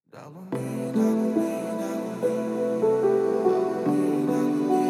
До луны, до луны, до луны, до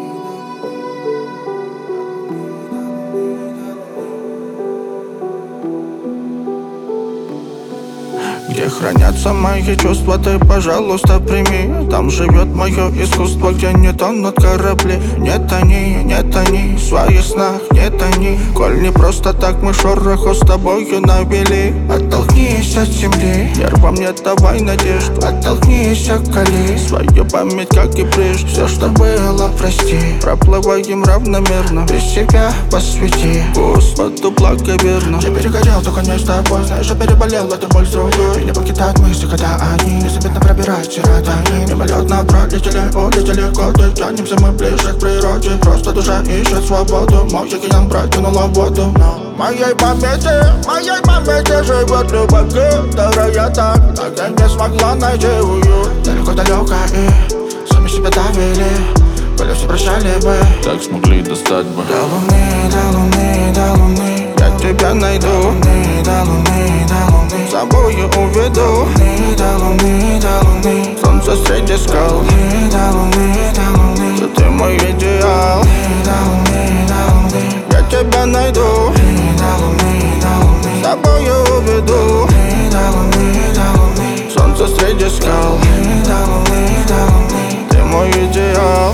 луны. Где хранятся мои чувства, ты, пожалуйста, прими. Там живет мое искусство, где не тонут корабли. Нет они, в своих снах нет они. Коль не просто так мы шороху с тобою навели. Оттолкнись от земли, нервам не давай надежд. Оттолкнись от колеи, свою память, как и прежде. Все, что было, прости, проплываем равномерно. Без себя посвяти Господу благоверно. Я перегорел, только не с тобой. Знаешь, я переболел, эту боль с другой. Меня покидают мысли, когда они незаметно пробираются родами. Мимолетно пролетели, улетели годы. Тянемся мы ближе к природе. Просто душа ищет свободу. Мой океан протянула воду. Моей памяти живет любовь, которая тогда не смогла найти уют. Далеко-далеко и сами себя довели. Коли все прощали бы, так смогли достать бы. До луны, до луны, до луны я тебя найду. До луны, до луны с собою уведу. До луны, до луны солнце среди скал. До луны, до луны что ты мой идеал. До луны, до луны я тебя найду. До луны, до луны с собою уведу. До луны, до луны солнце среди скал. До луны, до луны ты мой идеал.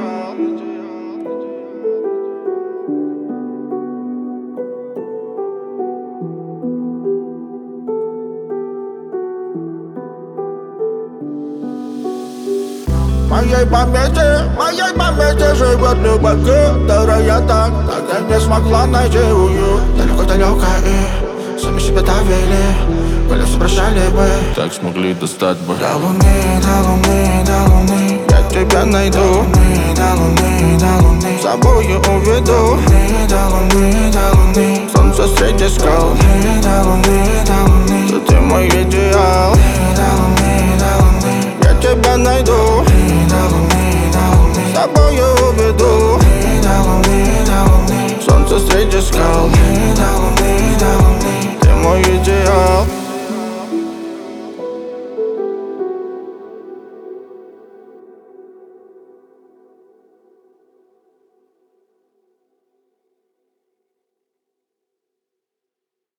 Моей памяти живет любовь, которая тогда не смогла найти уют. Далеко-далеко и сами себя довели. Коли все прощали бы, так смогли достать бы. До луны, до луны, до луны я тебя найду. До луны, до луны с собою уведу. До луны, до луны солнце среди скал. До луны, до луны что ты мой идеал. До луны, до луны я тебя найду. До луны, до луны с собою уведу. До луны, солнце среди скал. До луны,